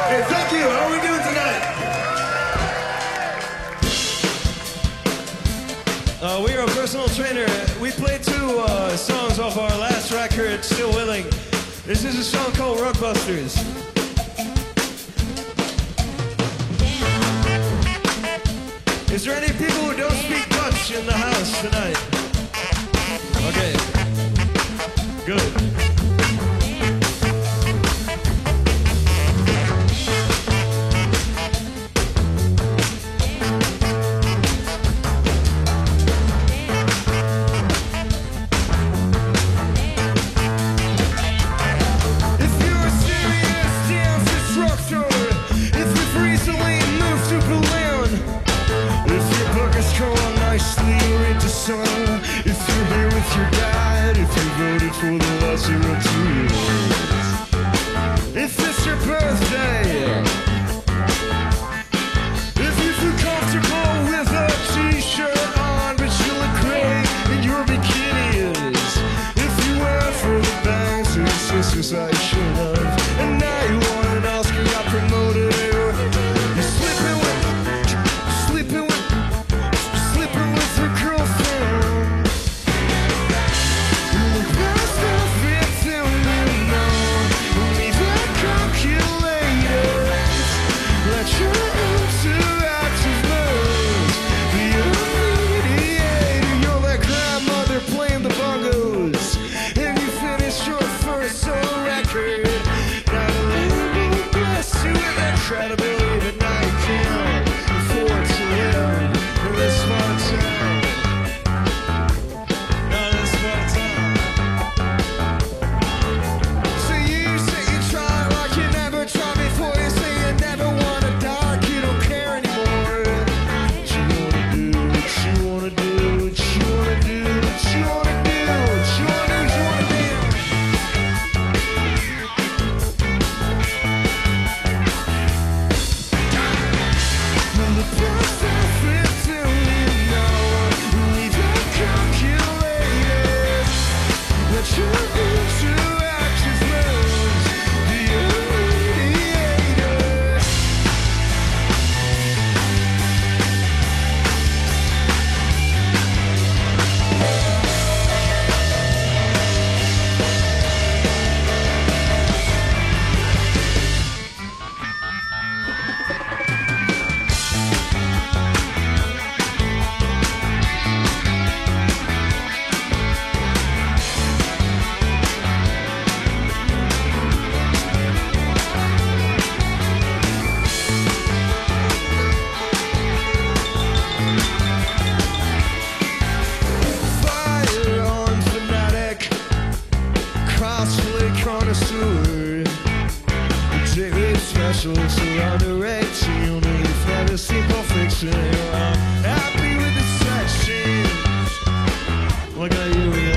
Hey, thank you. How are we doing tonight? We are a personal trainer. We played two songs off our last record, Still Willing. This is a song called Rugbusters. Is there any people who don't speak Dutch in the house tonight? Okay. Good. If you're here with your dad, if you voted for the last 2 years, if it's your birthday, if you feel comfortable with a t-shirt on but you look great in your bikinis, if you went for the bangs and sisters I should have, and now you want an Oscar, got promoted. You're sleeping with your girlfriend. Credibility, but now you can't afford to live in this small town. Not this small town. So you say you try like you never tried before. You say you never wanna die, like you don't care anymore. What you wanna do, what you wanna do, what you wanna do, what you wanna do, what you wanna do, what you wanna do. Special, surrounded rates, you know you've never seen perfection. I'm happy with the sex change. Look at you.